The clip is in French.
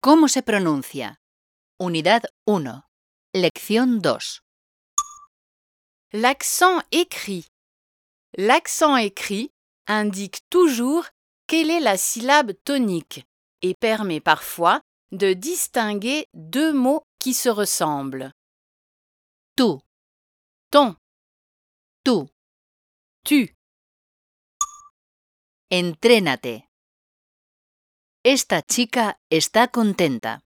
¿Cómo se pronuncia? Unidad 1. Lección 2. L'accent écrit. L'accent écrit indique toujours quelle est la syllabe tonique et permet parfois de distinguer deux mots qui se ressemblent. Tú, Ton, tú. tu, Entrénate. Esta chica está contenta.